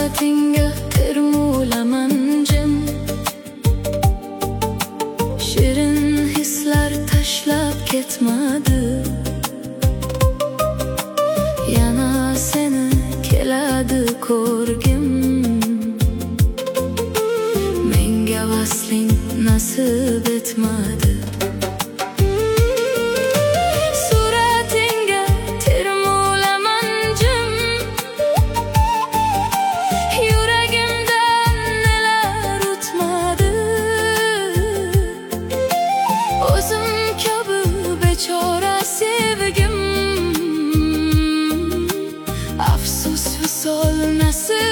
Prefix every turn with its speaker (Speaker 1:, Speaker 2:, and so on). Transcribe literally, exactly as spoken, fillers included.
Speaker 1: Suratingga termulaman jim, shirin hislar tashlab ketmadi. Yana seni keladi ko'rgim, menga vasling nasib etmadi. Suratingga termulaman jim, yuragimdan nelar o'tmadi. O'zim kabi bechora sevgim, afsus visol nasib